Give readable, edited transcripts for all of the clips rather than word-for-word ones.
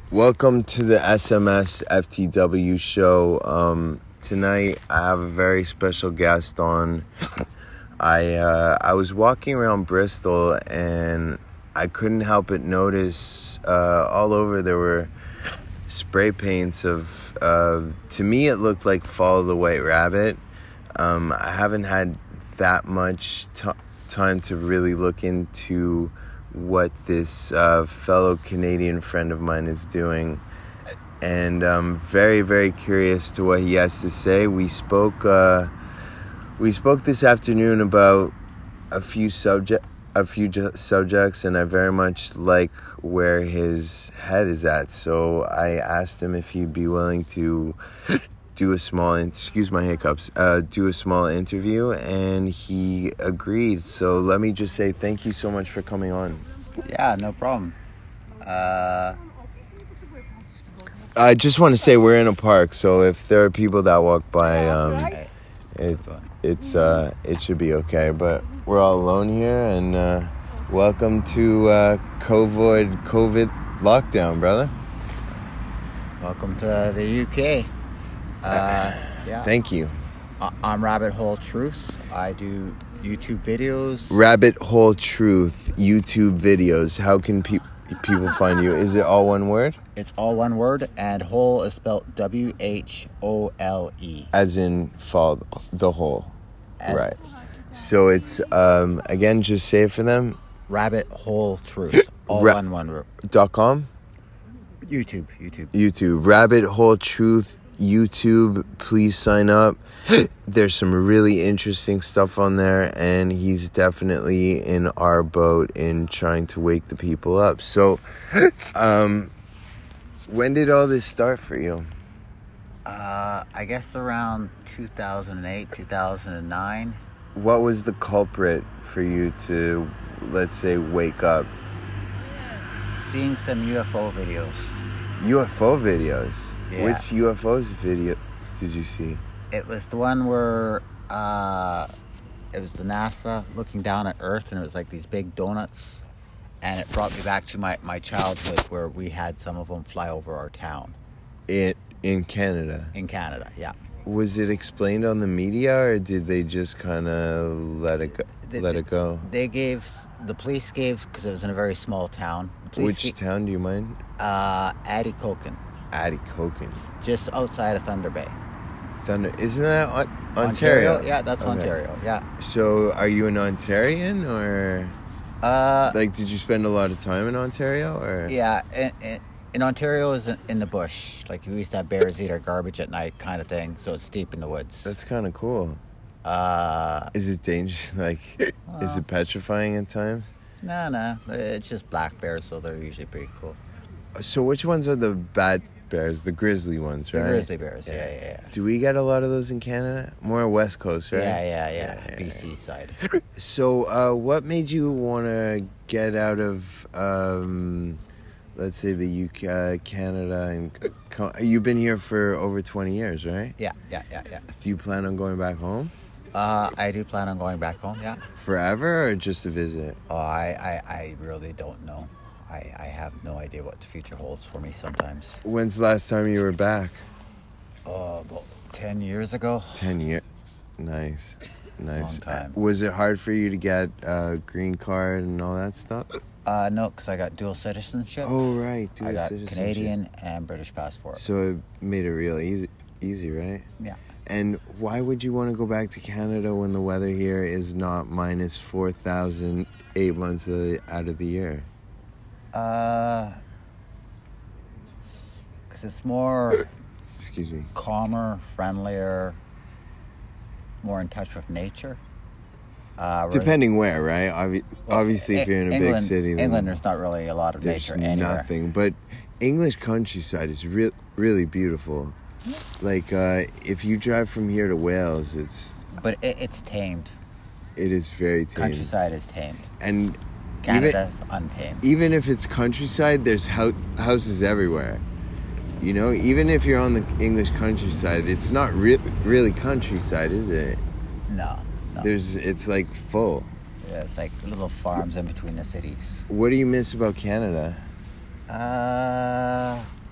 Welcome to the SMS FTW show. Tonight I have a very special guest on. I was walking around Bristol and I couldn't help but notice all over there were spray paints of, to me it looked like Follow the White Rabbit. I haven't had that much time to really look into what this fellow Canadian friend of mine is doing, and I'm very, very curious to what he has to say. We spoke this afternoon about a few subjects, and I very much like where his head is at. So I asked him if he'd be willing to do a small interview, and he agreed. So let me just say thank you so much for coming on. Yeah, no problem. I just want to say we're in a park, so if there are people that walk by, it should be okay. But we're all alone here, and welcome to COVID lockdown, brother. Welcome to the UK. Yeah. Thank you. I'm Rabbit Hole Truth. I do YouTube videos. Rabbit Hole Truth YouTube videos. How can people find you? Is it all one word? It's all one word, and hole is spelled WHOLE. As in fall, the hole. Right. So it's, again, just say it for them. Rabbit Hole Truth. All one word. .com? YouTube. Rabbit Hole Truth YouTube. Please sign up. There's some really interesting stuff on there, and he's definitely in our boat in trying to wake the people up. So, when did all this start for you? I guess around 2008, 2009. What was the culprit for you to, let's say, wake up? Seeing some UFO videos. UFO videos? Yeah. Which UFOs videos did you see? It was the one where it was the NASA looking down at Earth, and it was like these big donuts, and it brought me back to my childhood where we had some of them fly over our town. In Canada? In Canada, yeah. Was it explained on the media, or did they just kind of let it go? The police gave, because it was in a very small town. Which town, do you mind? Atikokan. Atikokan. Just outside of Thunder Bay. Isn't that Ontario? Yeah, that's okay. Ontario, yeah. So, are you an Ontarian, or... did you spend a lot of time in Ontario, or... Yeah, in Ontario is in the bush. Like, we used to have bears eat our garbage at night kind of thing, so it's deep in the woods. That's kind of cool. Is it dangerous? Is it petrifying at times? No. It's just black bears, so they're usually pretty cool. So which ones are the bad bears? The grizzly ones, right? The grizzly bears, yeah. Do we get a lot of those in Canada? More West Coast, right? Yeah. BC side. So what made you want to get out of, let's say, the UK, Canada, and you've been here for over 20 years, right? Yeah. Do you plan on going back home? I do plan on going back home, yeah. Forever, or just a visit? Oh, I really don't know. I have no idea what the future holds for me sometimes. When's the last time you were back? About 10 years ago. 10 years. Nice. Long time. Was it hard for you to get a green card and all that stuff? No, because I got dual citizenship. Oh, right. I got Canadian and British passport. So it made it real easy, right? Yeah. And why would you want to go back to Canada when the weather here is not minus 4,000 8 months out of the year? Because it's more... Excuse me. Calmer, friendlier, more in touch with nature. Depending where, right? Obviously, if you're in a big city, then England, there's not really a lot of nature anywhere. Nothing. But English countryside is really beautiful. If you drive from here to Wales, it's... But it's tamed. It is very tamed. Countryside is tamed. And Canada's untamed. Even if it's countryside, there's houses everywhere. You know, even if you're on the English countryside, it's not really countryside, is it? No. It's like full. Yeah, it's like little farms in between the cities. What do you miss about Canada?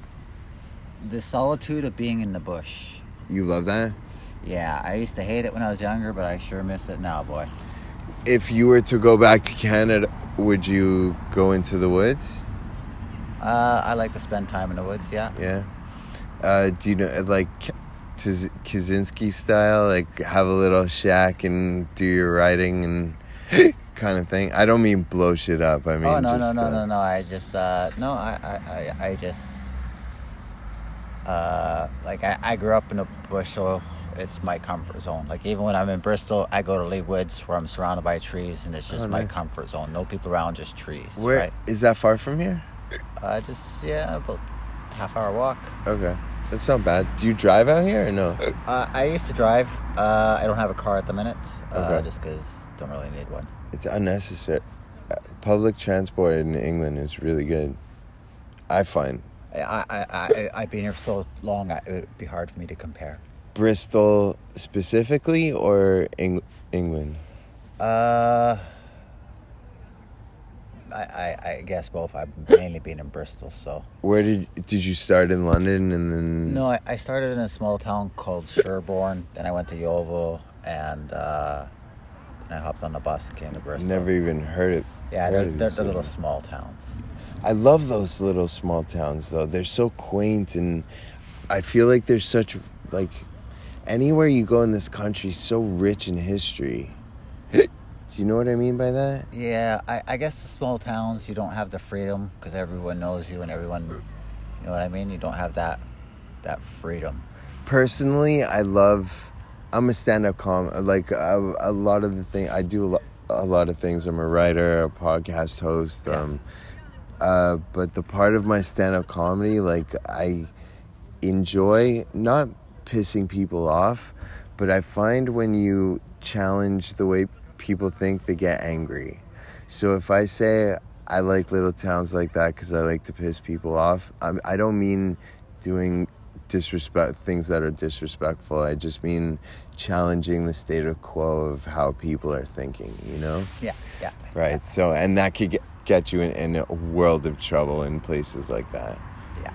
The solitude of being in the bush. You love that? Yeah, I used to hate it when I was younger, but I sure miss it now, boy. If you were to go back to Canada, would you go into the woods? I like to spend time in the woods, yeah. Yeah. Do you know, like, Kaczynski style, like, have a little shack and do your writing and kind of thing? I don't mean blow shit up. I mean, Oh, no, just, no. I just, I just, like, I grew up in the bush, so it's my comfort zone. Like, even when I'm in Bristol, I go to Lee Woods where I'm surrounded by trees, and it's just my nice. comfort zone. No people around, just trees. Where right? is that far from here? About half-hour walk. Okay, that's not bad. Do you drive out here or no? I used to drive. I don't have a car at the minute, Okay. just because don't really need one. It's unnecessary. Public transport in England is really good, I find. I've been here so long, it would be hard for me to compare. Bristol specifically or England? I guess both. I've mainly been in Bristol, so. Where did you start in London and then? No, I started in a small town called Sherborne. Then I went to Yeovil, and then I hopped on the bus and came to Bristol. Never even heard it. Yeah, they're little small towns. I love those little small towns though. They're so quaint, and I feel like there's such, like, anywhere you go in this country, so rich in history. Do you know what I mean by that? Yeah, I guess the small towns, you don't have the freedom because everyone knows you and everyone, you know what I mean? You don't have that freedom. Personally, I'm a stand-up like a lot of the thing I do a lot of things. I'm a writer, a podcast host, Yeah. but the part of my stand-up comedy, like, I enjoy not pissing people off, but I find when you challenge the way people think, they get angry. So if I say I like little towns like that because I like to piss people off, I don't mean doing things that are disrespectful. I just mean challenging the state quo of how people are thinking, you know? Yeah. Right. Yeah. So, and that could get you in a world of trouble in places like that. Yeah.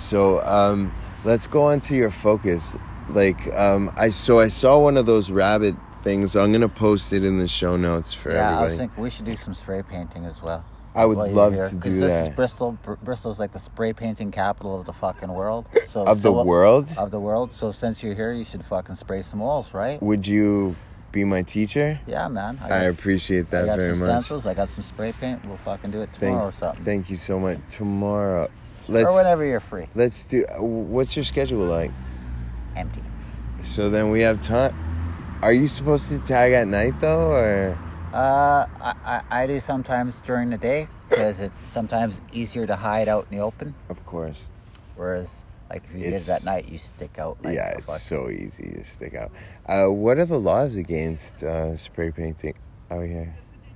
So, let's go on to your focus. Like, I saw one of those rabbit things. So I'm gonna post it in the show notes for everybody. I was thinking we should do some spray painting as well. I would love here. to do this that. is Bristol. Bristol's like the spray painting capital of the fucking world. So Of the world? Of the world. So since you're here, you should fucking spray some walls, right? Would you be my teacher? Yeah, man. I appreciate that very I got some much. stencils. I got some spray paint. We'll fucking do it tomorrow or something. Thank you so much. Tomorrow. Or whenever you're free. Let's do. What's your schedule like? Empty. So then we have time. Are you supposed to tag at night though, or? I do sometimes during the day because it's sometimes easier to hide out in the open. Of course. Whereas, like, if you did it at night, you stick out. Like, yeah, it's so easy to stick out. What are the laws against spray painting out here?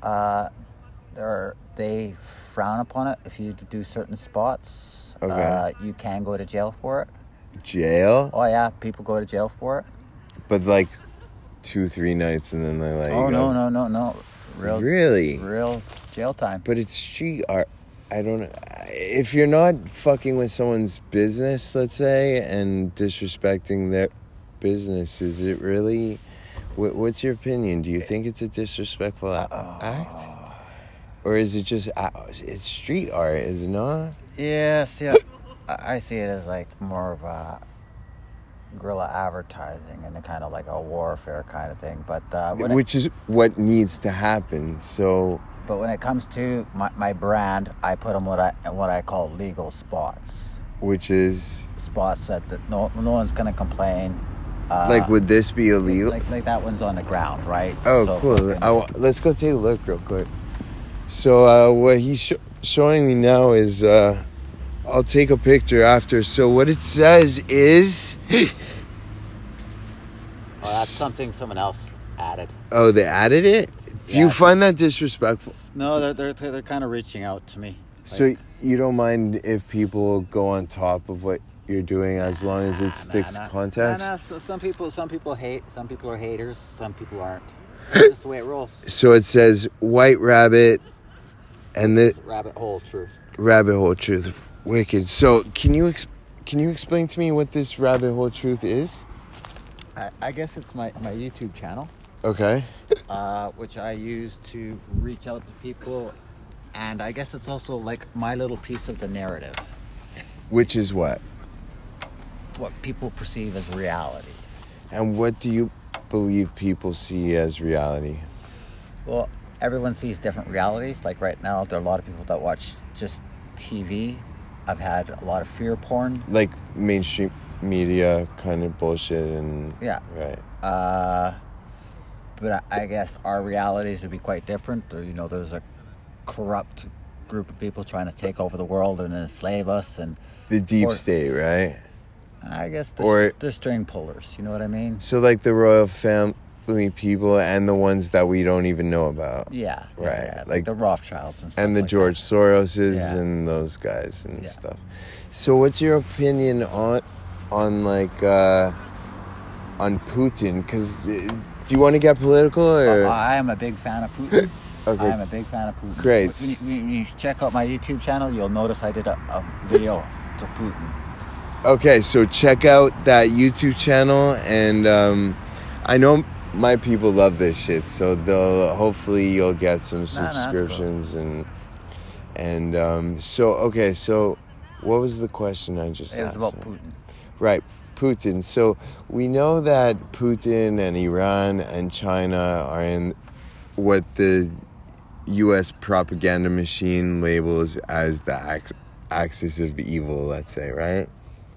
They frown upon it if you do certain spots. Okay. You can go to jail for it. Jail? Oh yeah, people go to jail for it. But like 2-3 nights and then they let you go. No. Really? Real jail time. But it's street art. I don't know. If you're not fucking with someone's business, let's say, and disrespecting their business, is it really... What's your opinion? Do you think it's a disrespectful act? Or is it just... it's street art, is it not? Yes, yeah. I see it as like more of a guerrilla advertising and a kind of like a warfare kind of thing. But which is what needs to happen. So... But when it comes to my brand, I put them what I call legal spots. Which is? Spots that no one's going to complain. Like, would this be illegal? Like that one's on the ground, right? Oh, so cool. Let's go take a look real quick. So what he's showing me now is... I'll take a picture after. So what it says is... that's something someone else added. Oh, they added it? Do you find that disrespectful? No, they're kind of reaching out to me. So you don't mind if people go on top of what you're doing as long as it sticks context? Nah. Some people hate. Some people are haters. Some people aren't. That's just the way it rolls. So it says White Rabbit and the Rabbit Hole Truth. Rabbit Hole Truth. Wicked. So can you can you explain to me what this Rabbit Hole Truth is? I guess it's my YouTube channel, Okay. which I use to reach out to people, and I guess it's also like my little piece of the narrative, Which is what? what people perceive as reality. And what do you believe people see as reality? Well, everyone sees different realities. Like right now, there are a lot of people that watch just TV. I've had a lot of fear porn. Like mainstream media kind of bullshit and... Yeah. Right. But I guess our realities would be quite different. There's a corrupt group of people trying to take over the world and enslave us, and The deep state, right? I guess the string pullers. You know what I mean? So like the royal family people and the ones that we don't even know about. Yeah. Right. Yeah, like the Rothschilds and stuff. And the like George that. Soroses Yeah. and those guys and Yeah. stuff. So what's your opinion on Putin? Because do you want to get political or? I am a big fan of Putin. Okay. I am a big fan of Putin. Great. When you check out my YouTube channel, you'll notice I did a video to Putin. Okay, so check out that YouTube channel, and I know my people love this shit, so hopefully you'll get some subscriptions and so what was the question I just asked? It was about Putin. Right, Putin. So we know that Putin and Iran and China are in what the U.S. propaganda machine labels as the axis of evil, let's say, right?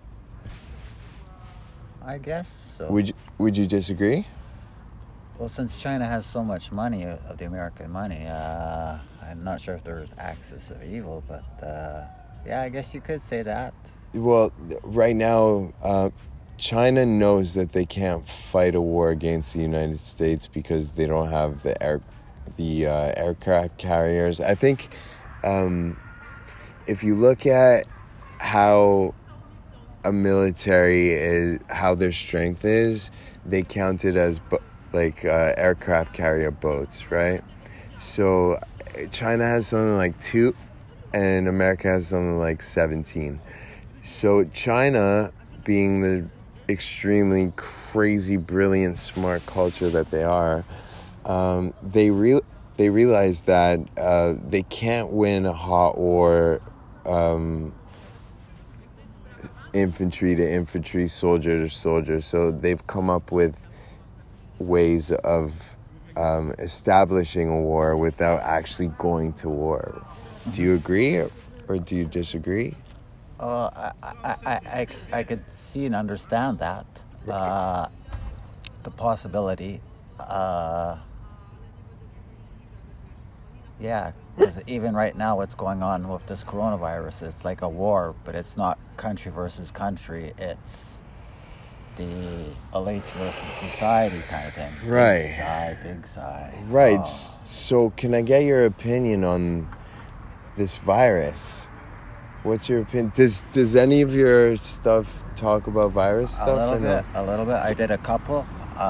I guess so. Would you disagree? Well, since China has so much money of the American money, I'm not sure if there's axis of evil, but yeah, I guess you could say that. Well, right now, China knows that they can't fight a war against the United States because they don't have the aircraft carriers. I think if you look at how a military is, how their strength is, they count it as aircraft carrier boats, right? So China has something like 2 and America has something like 17. So China, being the extremely crazy, brilliant, smart culture that they are, they realize that they can't win a hot war infantry to infantry, soldier to soldier. So they've come up with ways of establishing a war without actually going to war. Do you agree or do you disagree? I could see and understand that. The possibility. Yeah, because even right now what's going on with this coronavirus, it's like a war, but it's not country versus country. It's the elites versus society kind of thing. Right. Big sigh. Right. Oh. So can I get your opinion on this virus? What's your opinion? Does any of your stuff talk about virus stuff? A little bit. I did a couple.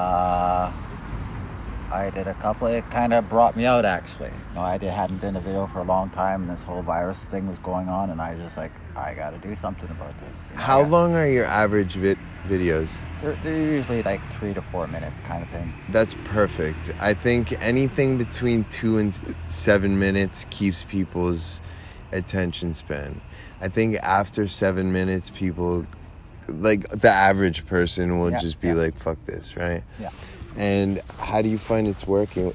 It kind of brought me out, actually. Hadn't done a video for a long time, and this whole virus thing was going on, and I was just like, I got to do something about this. How long are your average videos? They're usually like 3 to 4 minutes kind of thing. That's perfect. I think anything between 2 and 7 minutes keeps people's attention span. I think after 7 minutes, people, like the average person, will just be like, fuck this, right? Yeah. And how do you find it's working?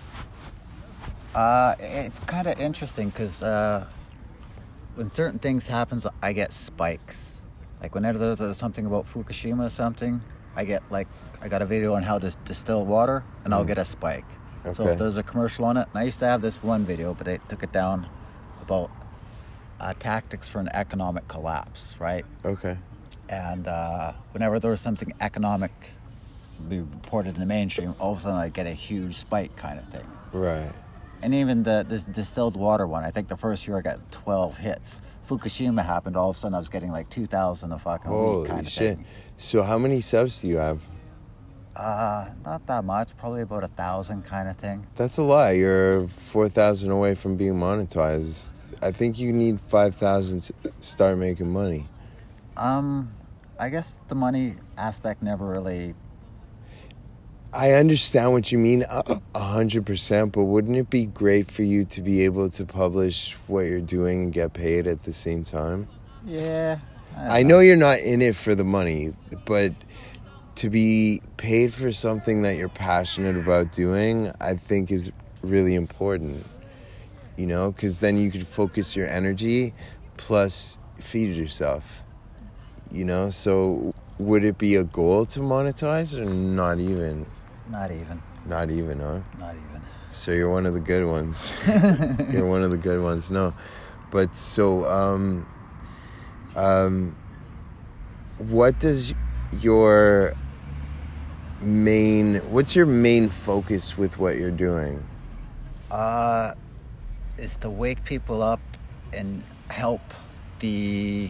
It's kind of interesting because when certain things happen, I get spikes. Like whenever there's something about Fukushima or something, I got a video on how to distill water, and I'll get a spike. Okay. So if there's a commercial on it, and I used to have this one video, but they took it down about tactics for an economic collapse, right? Okay. And whenever there was something economic be reported in the mainstream, all of a sudden I get a huge spike kind of thing. Right. And even the distilled water one, I think the first year I got 12 hits. Fukushima happened, all of a sudden I was getting like 2,000 a fucking week kind of thing. So how many subs do you have? Not that much, probably about 1,000 kind of thing. That's a lot. You're 4,000 away from being monetized. I think you need 5,000 to start making money. I guess the money aspect never really. I understand what you mean 100%, but wouldn't it be great for you to be able to publish what you're doing and get paid at the same time? Yeah. I know you're not in it for the money, but to be paid for something that you're passionate about doing, I think is really important. You know, because then you could focus your energy plus feed yourself. You know, so would it be a goal to monetize or not even? Not even. Not even, huh? Not even. So you're one of the good ones. You're one of the good ones. No. But so, what does what's your main focus with what you're doing? Is to wake people up and help the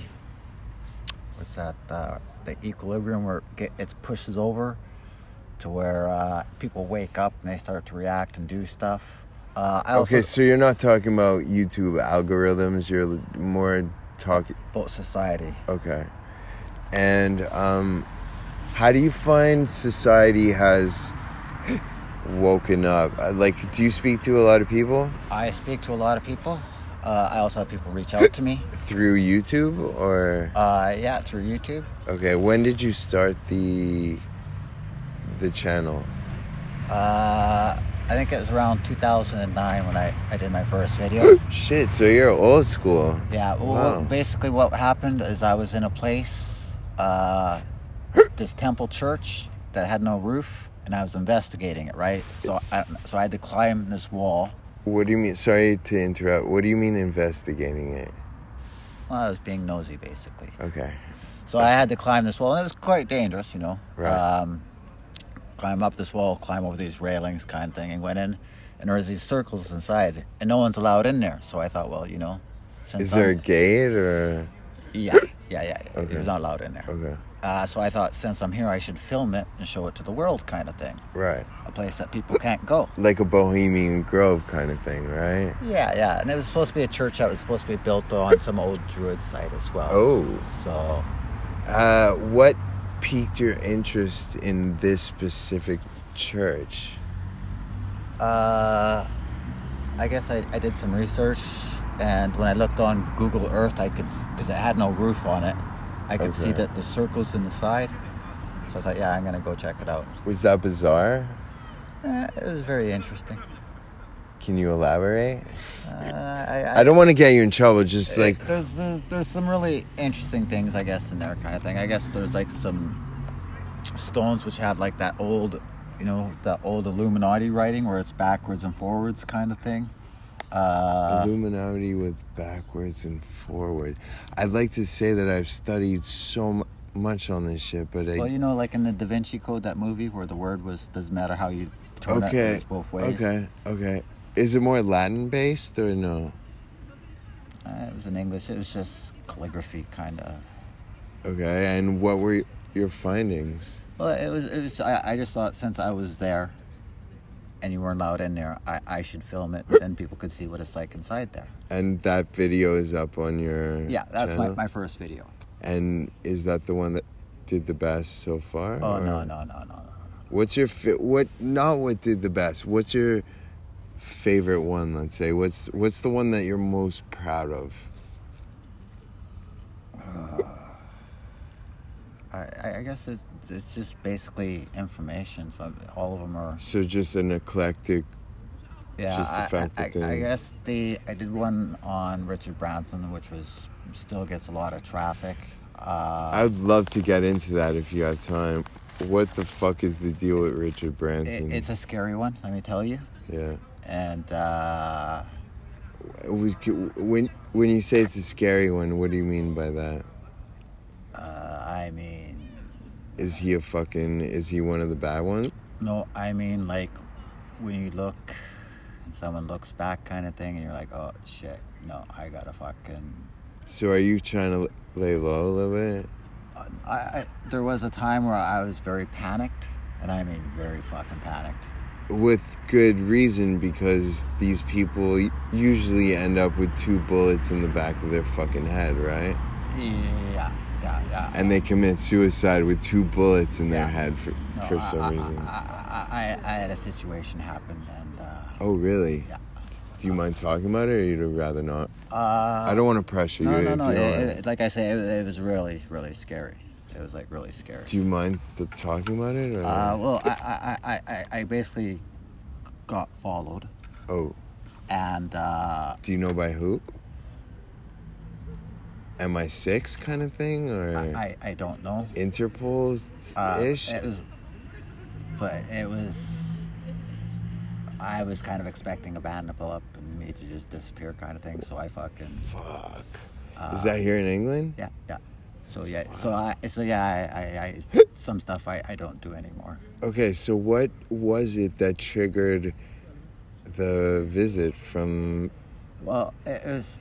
equilibrium where it pushes over to where people wake up and they start to react and do stuff. Okay, so you're not talking about YouTube algorithms, you're more talking about society. Okay. And how do you find society has woken up? Like, do you speak to a lot of people? I speak to a lot of people. I also have people reach out to me. Through YouTube or? Yeah, through YouTube. Okay, when did you start the channel? I think it was around 2009 when I did my first video. Shit, so you're old school. Yeah, well, basically what happened is I was in a place, this temple church that had no roof, and I was investigating it, right? So I had to climb this wall. What do you mean? Sorry to interrupt. What do you mean investigating it? Well, I was being nosy, basically. Okay. So I had to climb this wall, and it was quite dangerous, you know. Right. Climb up this wall, climb over these railings kind of thing, and went in, and there was these circles inside, and no one's allowed in there. So I thought, well, you know. Is there a gate or? Yeah. Okay. It was not allowed in there. Okay. So I thought, since I'm here, I should film it and show it to the world kind of thing. Right. A place that people can't go. Like a Bohemian Grove kind of thing, right? Yeah. And it was supposed to be a church that was supposed to be built on some old Druid site as well. Oh. So. What piqued your interest in this specific church? I guess I did some research, and when I looked on Google Earth, I could, because it had no roof on it, I could see that the circles in the side. So I thought, yeah, I'm going to go check it out. Was that bizarre? It was very interesting. Can you elaborate? I don't want to get you in trouble, just like... There's some really interesting things, I guess, in there kind of thing. I guess there's like some stones which have like that old, you know, that old Illuminati writing where it's backwards and forwards kind of thing. Illuminati with backwards and forward. I'd like to say that I've studied so much on this shit, but well, you know, like in the Da Vinci Code, that movie where the word was, doesn't matter how you turn it, it's both ways. Okay. Is it more Latin based or no? It was in English. It was just calligraphy, kind of. Okay, and what were your findings? Well, it was. I just thought, since I was there, and you weren't allowed in there, I should film it, and then people could see what it's like inside there. And that video is up on your that's channel? my first video. And is that the one that did the best so far? Oh, no. What's your not what did the best? What's your favorite one, let's say? What's the one that you're most proud of? I guess it's just basically information. So all of them are. So just an eclectic. Yeah, just the fact that I guess I did one on Richard Branson, which still gets a lot of traffic. I'd love to get into that if you have time. What the fuck is the deal with Richard Branson? It's a scary one, let me tell you. Yeah. And when you say it's a scary one, what do you mean by that? I mean, is he one of the bad ones? No, I mean, like, when you look and someone looks back kind of thing, and you're like, oh shit, no, I gotta fucking. So are you trying to lay low a little bit? There was a time where I was very panicked, and I mean very fucking panicked. With good reason, because these people usually end up with 2 bullets in the back of their fucking head, right? Yeah. Yeah. and they commit suicide with 2 bullets in their head for some reason. I had a situation happen, and Oh, really? yeah. Do you mind talking about it, or you'd rather not? I don't want to pressure you. No. if you don't. Like I say, it was really, really scary. It was like really scary. Do you mind talking about it? Or? Well, I basically got followed. Oh. And do you know by who? MI6 kind of thing, or I don't know. Interpol's ish. It was. I was kind of expecting a band to pull up and me to just disappear, kind of thing. So I fucking. Fuck. Is that here in England? Yeah. So yeah. Wow. I some stuff I don't do anymore. Okay, so what was it that triggered the visit from? Well, it was.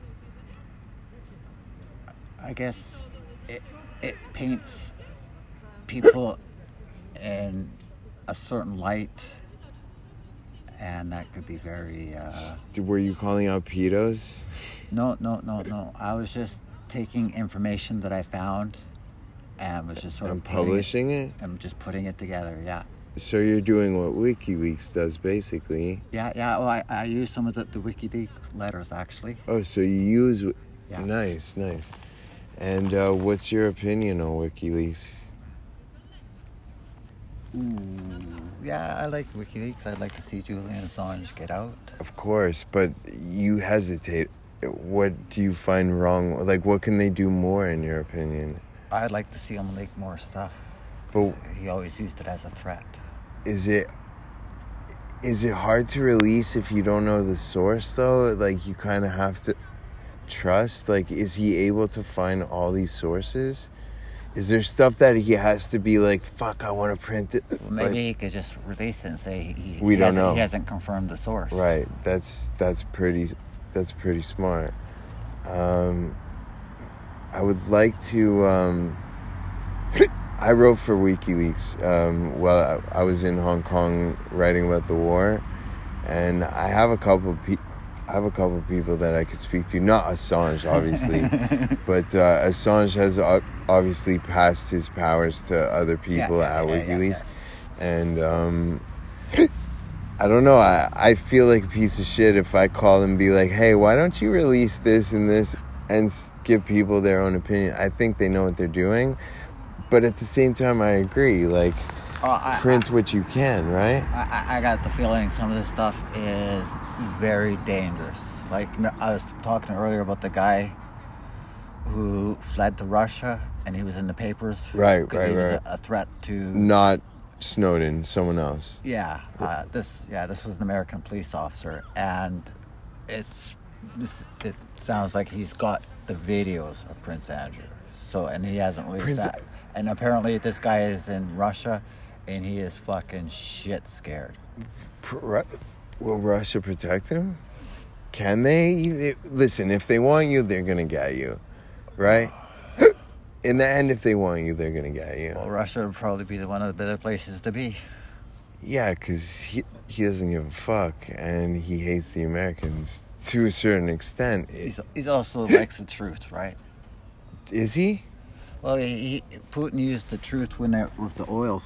I guess it paints people in a certain light, and that could be very. Were you calling out pedos? No. I was just taking information that I found, and was just sort of publishing it. And just putting it together. Yeah. So you're doing what WikiLeaks does, basically. Yeah. Well, I used some of the WikiLeaks letters actually. Oh, so you use. Yeah. Nice. And what's your opinion on WikiLeaks? Yeah, I like WikiLeaks. I'd like to see Julian Assange get out. Of course, but you hesitate. What do you find wrong? Like, what can they do more, in your opinion? I'd like to see him leak more stuff. But he always used it as a threat. Is it hard to release if you don't know the source, though? Like, you kind of have to trust. Like, is he able to find all these sources? Is there stuff that he has to be like, fuck, I want to print it? Well, maybe he could just release it and say we don't know. He hasn't confirmed the source. Right. That's pretty smart. I would like to. I wrote for WikiLeaks while I was in Hong Kong writing about the war, and I have a couple of people that I could speak to. Not Assange, obviously, but Assange has obviously passed his powers to other people at WikiLeaks, and I don't know. I feel like a piece of shit if I call them and be like, "Hey, why don't you release this and this and give people their own opinion?" I think they know what they're doing, but at the same time, I agree. Like, print what you can, right? I got the feeling some of this stuff is very dangerous. Like, I was talking earlier about the guy who fled to Russia, and he was in the papers. Right. He was a threat to... Not Snowden, someone else. Yeah. This was an American police officer, and it sounds like he's got the videos of Prince Andrew. So, and he hasn't released that. And apparently this guy is in Russia, and he is fucking shit scared. Will Russia protect him? Can they? Listen, if they want you, they're going to get you. Right? In the end, if they want you, they're going to get you. Well, Russia would probably be one of the better places to be. Yeah, because he doesn't give a fuck, and he hates the Americans to a certain extent. He also likes the truth, right? Is he? Well, Putin used the truth with the oil.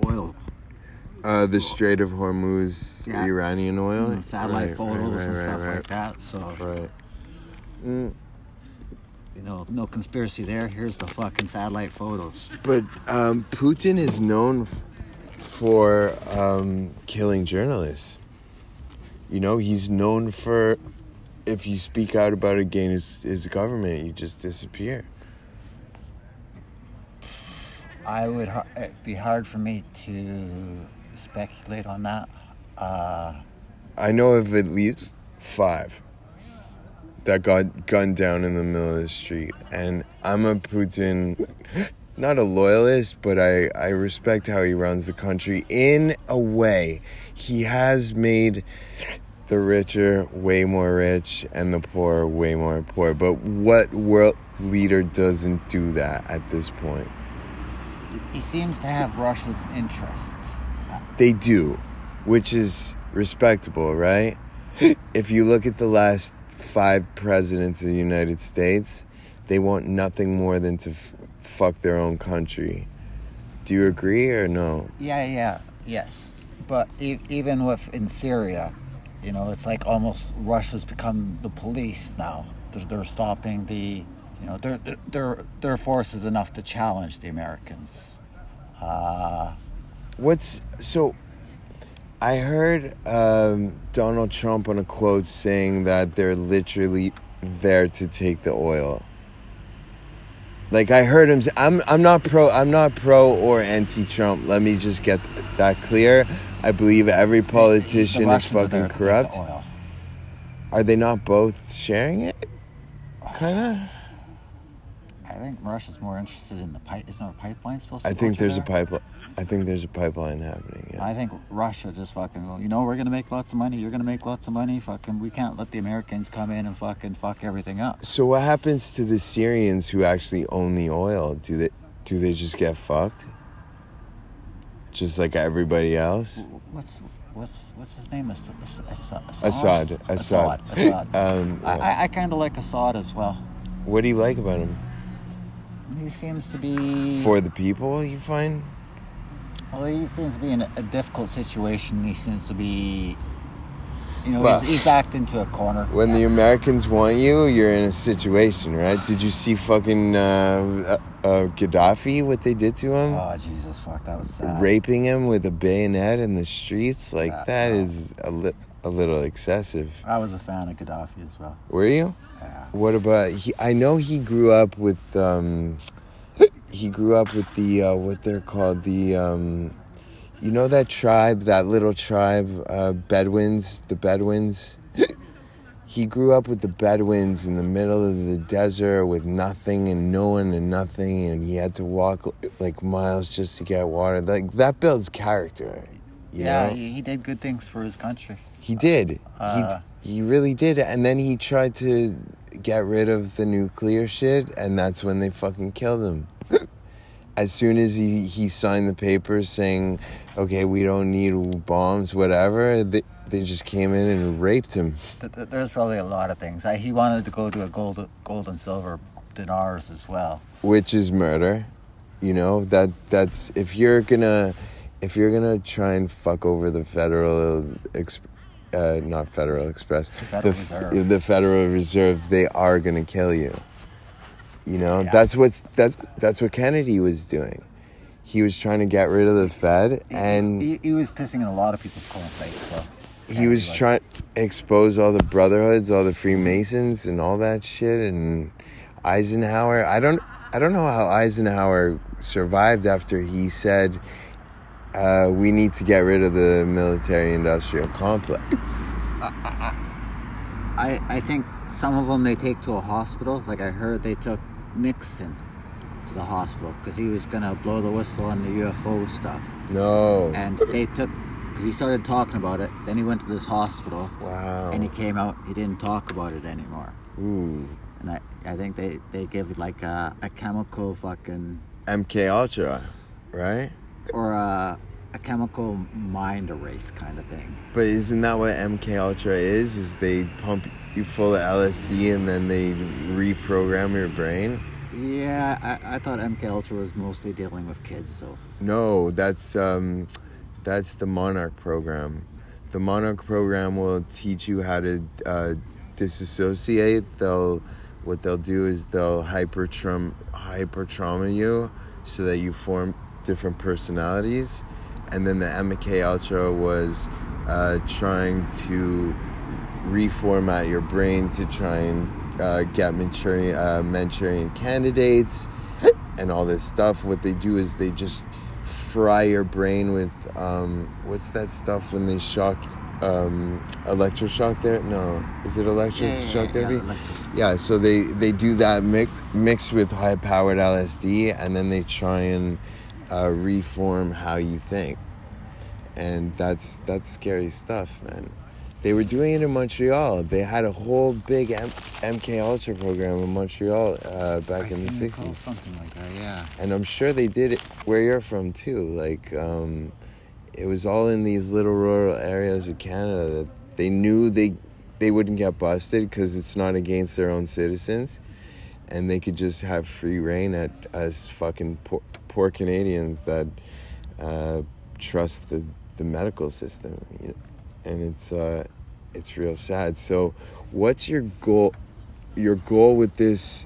The Strait of Hormuz, Iranian oil? And satellite photos and stuff like that. So, right. You know, no conspiracy there. Here's the fucking satellite photos. But Putin is known for killing journalists. You know, he's known for, if you speak out about against his government, you just disappear. It'd be hard for me to speculate on that. I know of at least 5 that got gunned down in the middle of the street. And I'm a Putin, not a loyalist, but I respect how he runs the country. In a way, he has made the richer way more rich and the poor way more poor. But what world leader doesn't do that at this point? He seems to have Russia's interest. They do, which is respectable, right? If you look at the last 5 presidents of the United States, they want nothing more than to fuck their own country. Do you agree or no? Yes. But even in Syria, it's like almost Russia's become the police now. They're stopping their force is enough to challenge the Americans. I heard Donald Trump on a quote saying that they're literally there to take the oil. Like I heard him say, I'm not pro or anti-Trump. Let me just get that clear. I believe every politician is fucking corrupt. Are they not both sharing it? Kinda. I think Russia's more interested in the pipe. Isn't there a pipeline supposed to? I think there's a pipeline happening. Yeah. I think Russia just fucking. We're gonna make lots of money. You're gonna make lots of money. Fucking, we can't let the Americans come in and fucking fuck everything up. So what happens to the Syrians who actually own the oil? Do they just get fucked? Just like everybody else. What's his name? Assad. I kind of like Assad as well. What do you like about him? He seems to be for the people. You find? Well, he seems to be in a difficult situation. He seems to be, he's backed into a corner. When the Americans want you, you're in a situation, right? Did you see fucking Gaddafi, what they did to him? Oh, Jesus, fuck, that was sad. Raping him with a bayonet in the streets? That is a little excessive. I was a fan of Gaddafi as well. Were you? Yeah. What about, I know he grew up with the, what they're called, that tribe, that little tribe, Bedouins, the Bedouins. He grew up with the Bedouins in the middle of the desert with nothing and no one and nothing, and he had to walk like miles just to get water. Like, that builds character. You know? He did good things for his country. He did. He really did. And then he tried to get rid of the nuclear shit, and that's when they fucking killed him. As soon as he signed the papers saying, okay, we don't need bombs, whatever, they just came in and raped him. There's probably a lot of things. He wanted to go to a gold and silver dinars as well. Which is murder. That's if you're gonna try and fuck over the not Federal Express, the Federal Reserve, they are gonna kill you. That's what Kennedy was doing. He was trying to get rid of the Fed, and he was pissing in a lot of people's cornflakes. So he was trying to expose all the brotherhoods, all the Freemasons, and all that shit. And Eisenhower, I don't know how Eisenhower survived after he said, we need to get rid of the military-industrial complex. I think some of them they take to a hospital. Like I heard they took Nixon to the hospital because he was going to blow the whistle on the UFO stuff. No. And they took, because he started talking about it, then he went to this hospital. Wow. And he came out, he didn't talk about it anymore. Ooh. And I think they give like a chemical fucking... MK Ultra, right? Or a chemical mind erase kind of thing. But isn't that what MK Ultra is? Is they pump you full of LSD and then they reprogram your brain? Yeah, I thought MK Ultra was mostly dealing with kids, though. No, that's the Monarch program. The Monarch program will teach you how to disassociate. What they'll do is they'll hypertrauma you so that you form different personalities. And then the MK Ultra was trying to reformat your brain to try and get Manchurian candidates and all this stuff. What they do is they just fry your brain with what's that stuff when they shock electroshock there? No, is it electroshock therapy? Yeah, so they do that mixed with high-powered LSD, and then they try and reform how you think. And that's scary stuff, man. They were doing it in Montreal. They had a whole big MK Ultra program in Montreal back in the 60s. Something like that, yeah. And I'm sure they did it where you're from, too. Like, it was all in these little rural areas of Canada that they knew they wouldn't get busted because it's not against their own citizens. and they could just have free reign at us fucking poor Canadians that trust the medical system, you know? And it's real sad. So what's your goal? Your goal with this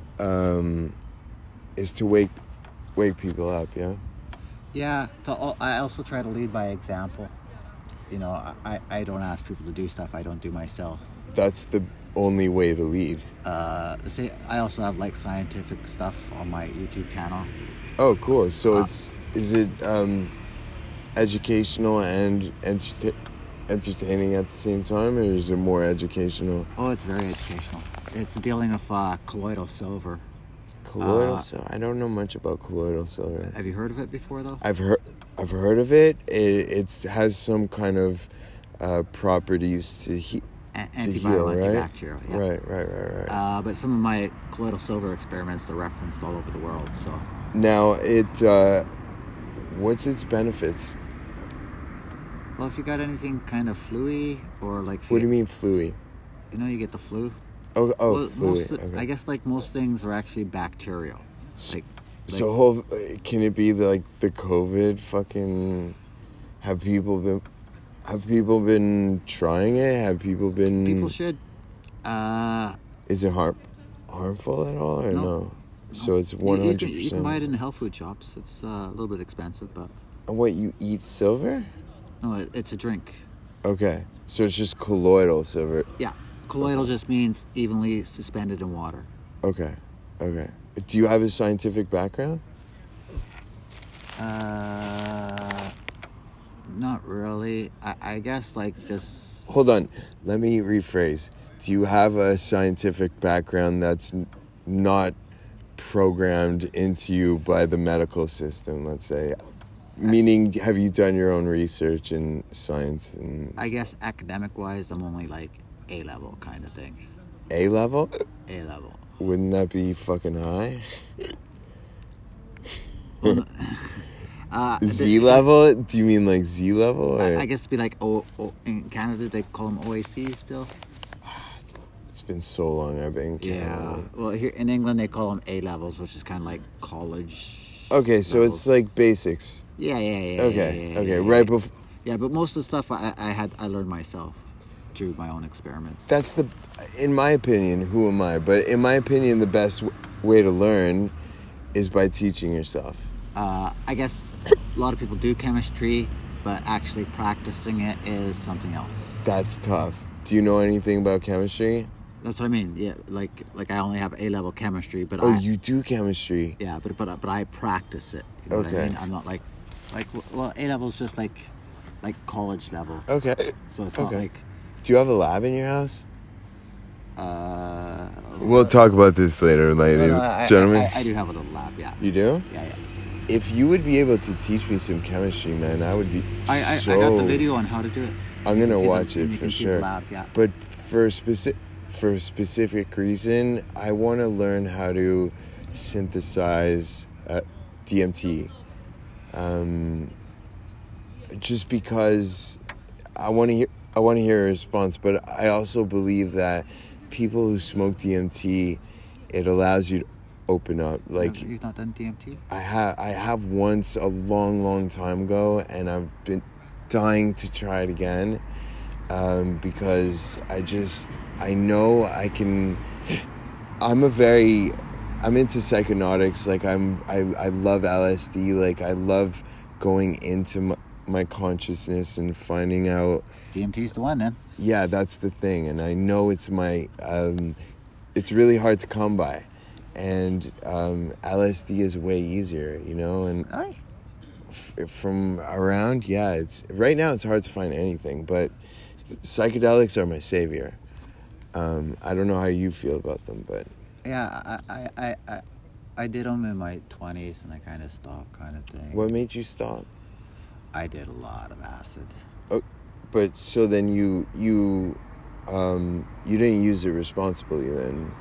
is to wake people up, yeah? Yeah, I also try to lead by example. You know, I don't ask people to do stuff I don't do myself. That's the only way to lead. I also have like scientific stuff on my YouTube channel. Oh, cool. So is it educational and entertaining at the same time, or is it more educational? Oh, it's very educational. It's dealing with colloidal silver. Colloidal silver? I don't know much about colloidal silver. Have you heard of it before, though? I've heard of it. It has some kind of properties to heal, antibacterial, right? Yeah. Right. But some of my colloidal silver experiments are referenced all over the world. So now what's its benefits? Well, if you got anything kind of fluey or like... What do you mean fluey? You know, you get the flu. Oh, fluey. Okay. I guess like most things are actually bacterial. So can it be like the COVID fucking... Have people been trying it? Have people been... People should. Is it harmful at all or no? So it's 100%. You can buy it in the health food shops. It's a little bit expensive, but... And what, you eat silver? No, it's a drink. Okay. So it's just colloidal silver. Yeah. Colloidal just means evenly suspended in water. Okay. Do you have a scientific background? Not really. I guess like just... Hold on. Let me rephrase. Do you have a scientific background that's not programmed into you by the medical system, let's say? Meaning, have you done your own research in science? I guess academic-wise, I'm only like A-level kind of thing. A-level? A-level. Wouldn't that be fucking high? Z-level? Do you mean like Z-level? I guess it'd be like, in Canada, they call them OAC still. It's been so long I've been in Canada. Yeah. Well, here in England, they call them A-levels, which is kind of like college. Okay, so levels. It's like basics. Yeah. Okay, right before. Yeah, but most of the stuff I learned myself through my own experiments. That's in my opinion, who am I? But in my opinion, the best way to learn is by teaching yourself. I guess a lot of people do chemistry, but actually practicing it is something else. That's tough. Do you know anything about chemistry? That's what I mean. Yeah, like I only have A-level chemistry, but you do chemistry. Yeah, but I practice it. You know what I mean? I'm not like A-level is just like college level. Okay. So it's not like. Do you have a lab in your house? We'll talk about this later, ladies and gentlemen. I do have a little lab. Yeah. You do? Yeah. If you would be able to teach me some chemistry, man, I would be. I got the video on how to do it. I'm gonna watch it for sure. The lab, yeah. But for a specific reason, I want to learn how to synthesize DMT. Just because I want to hear a response, but I also believe that people who smoke DMT, it allows you to open up. Like, you've not done DMT? I have once a long time ago, and I've been dying to try it again. Because I know I can. I'm into psychonautics. Like I love LSD. Like I love going into my consciousness and finding out. DMT's the one, then. Yeah, that's the thing, and I know it's my. It's really hard to come by, and LSD is way easier, you know, and. Aye. From around, yeah, right now it's hard to find anything, but psychedelics are my savior. I don't know how you feel about them, but yeah, I did them in my 20s and I kind of stopped, kind of thing. What made you stop? I did a lot of acid. Oh, but so then you didn't use it responsibly then?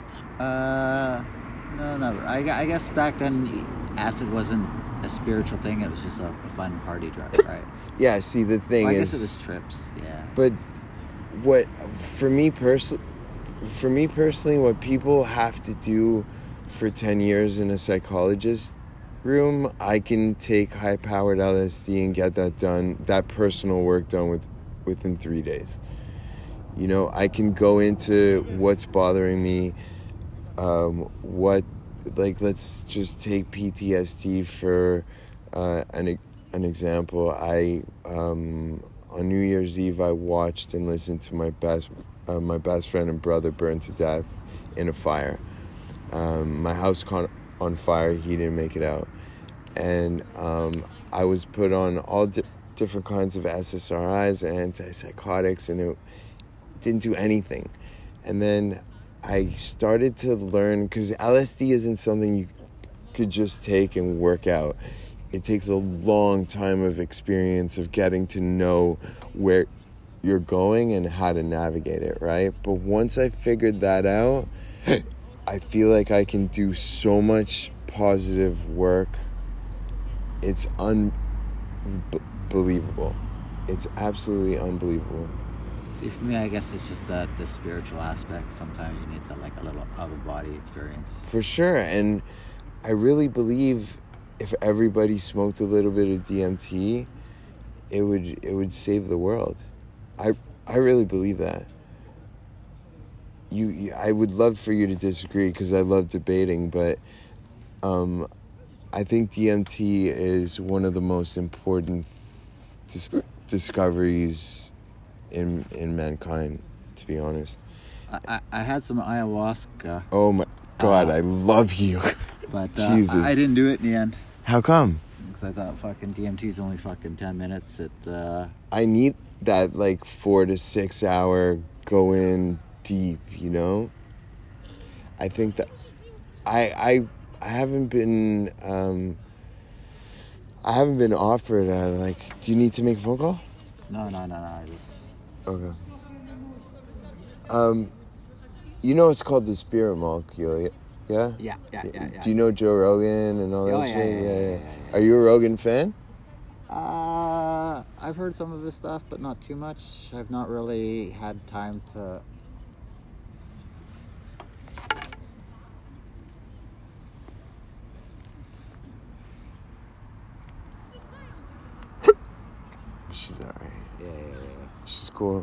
No, never. I guess back then acid wasn't a spiritual thing. It was just a fun party drug, right? Yeah, see, the thing I is... guess it was trips, yeah. But what, for me personally, for me personally, what people have to do for 10 years in a psychologist room, I can take high-powered LSD and get that done, that personal work done within 3 days. You know, I can go into what's bothering me, let's just take PTSD for an example. On New Year's Eve, I watched and listened to my best friend and brother burn to death in a fire. My house caught on fire. He didn't make it out. And I was put on all different kinds of SSRIs and antipsychotics, and it didn't do anything. And then I started to learn, because LSD isn't something you could just take and work out. It takes a long time of experience of getting to know where you're going and how to navigate it, right? But once I figured that out, I feel like I can do so much positive work. It's unbelievable. It's absolutely unbelievable. See, for me, I guess it's just the spiritual aspect. Sometimes you need that, like, a little out-of-body experience. For sure, and I really believe if everybody smoked a little bit of DMT, it would save the world. I really believe that. I would love for you to disagree, because I love debating, but I think DMT is one of the most important discoveries in mankind, to be honest. I had some ayahuasca. Oh my God, I love you. But Jesus. I didn't do it in the end. How come? Because I thought fucking DMT's only fucking 10 minutes. I need that, like, 4 to 6 hour go in deep, you know? I think that I haven't been offered do you need to make a phone call? No, I just... Okay. You know it's called the spirit molecule, yeah? Yeah. Do you know Joe Rogan and all that shit? Yeah. Are you a Rogan fan? I've heard some of his stuff, but not too much. I've not really had time to... She's alright. Yeah. She's cool.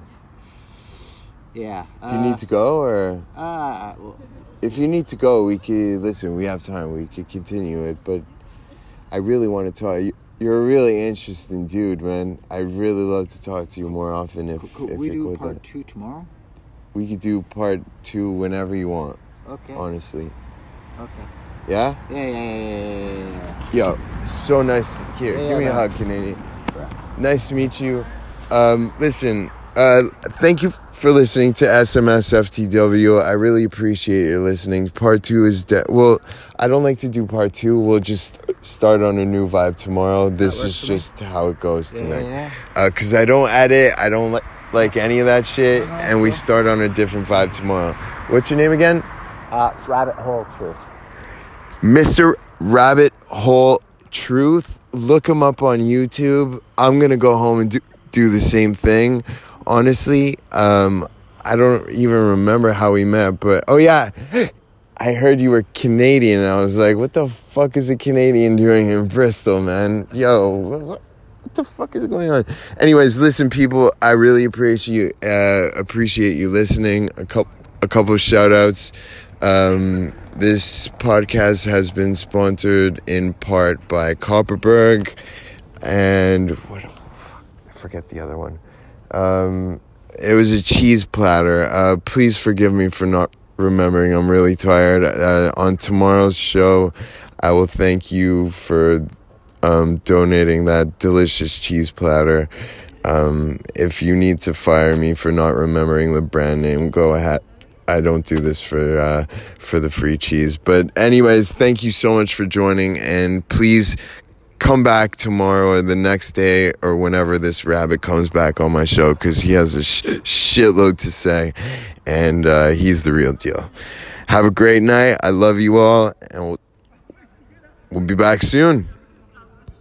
Yeah. Do you need to go, or? Well, if you need to go, we could listen. We have time. We could continue it, but I really want to talk. You're a really interesting dude, man. I'd really love to talk to you more often. If we you're do cool part 2 tomorrow? We could do part 2 whenever you want. Okay. Honestly. Okay. Yeah? Yeah. Yo, so nice. Here, give me a hug, Canadian. Nice to meet you. Listen, thank you for listening to SMS FTW. I really appreciate your listening. Part 2 is well, I don't like to do part 2. We'll just start on a new vibe tomorrow. This is just how it goes tonight. Because I don't edit. I don't like any of that shit. And we start on a different vibe tomorrow. What's your name again? Rabbit Hole Truth. Mr. Rabbit Hole Truth. Look him up on YouTube. I'm going to go home and do the same thing. Honestly, I don't even remember how we met, but oh yeah, I heard you were Canadian, and I was like, what the fuck is a Canadian doing in Bristol, man? Yo, what the fuck is going on? Anyways, listen, people, I really appreciate you listening. A couple shout outs. This podcast has been sponsored in part by Copperberg and I forget the other one. It was a cheese platter. Please forgive me for not remembering. I'm really tired. On tomorrow's show, I will thank you for donating that delicious cheese platter. If you need to fire me for not remembering the brand name, go ahead. I don't do this for the free cheese. But anyways, thank you so much for joining, and please come back tomorrow or the next day or whenever this rabbit comes back on my show, because he has a shitload to say, and he's the real deal. Have a great night. I love you all, and we'll be back soon.